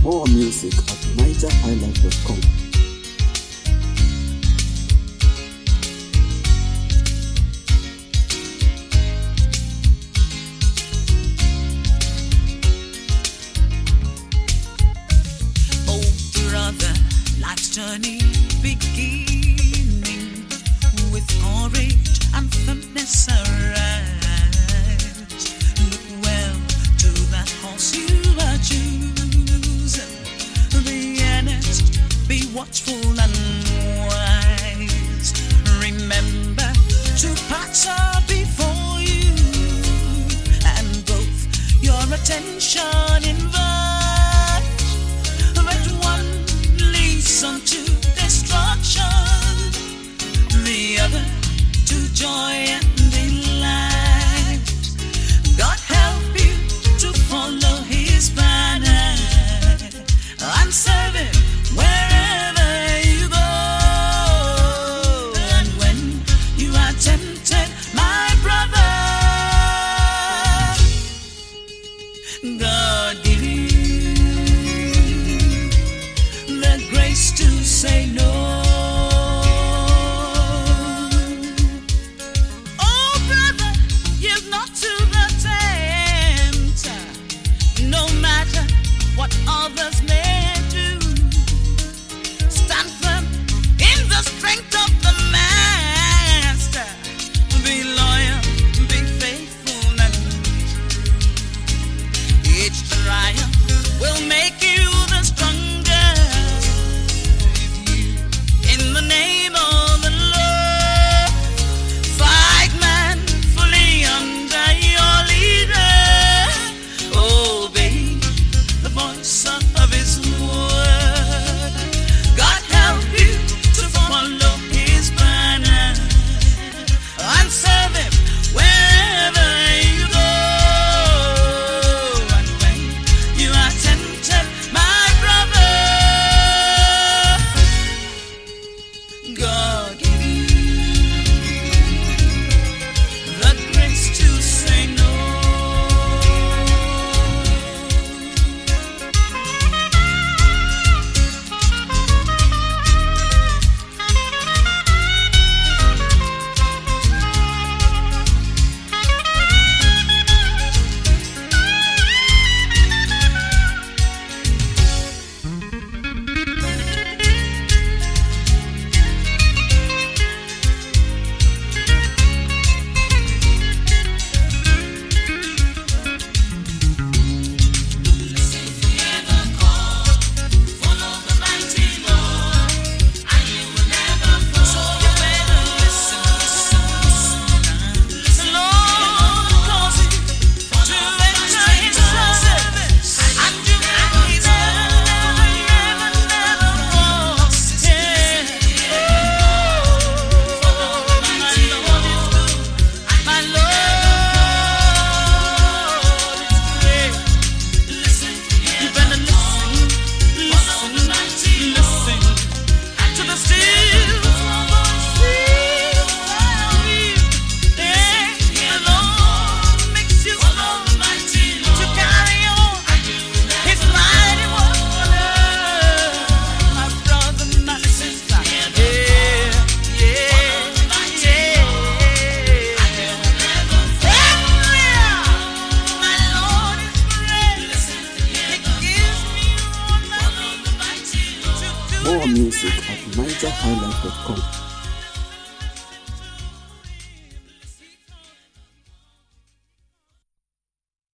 More music at nigerhighlife.com. Life's journey beginning with courage and firmness arise. Look well to that horse you are choosing. Be earnest, be watchful and wise. Remember, 2 paths are before you, and both your attention invite. But one unto destruction, the other to joy and delight. God help you to follow His banner and serve Him wherever you go. And when you are tempted, my brother, God give you the grace to say no. Oh, brother, yield not to the tempter, no matter what others may do. Stand firm in the strength of the Master. Be loyal, be faithful and true. Each trial will make you the stronger. In the name of the Lord, fight manfully under your leader. Obey the voice of His word. God help you to follow His banner and serve Him wherever you go. And when you are tempted, my brother, God give you the grace to say no. More music at nigerhighlife.com.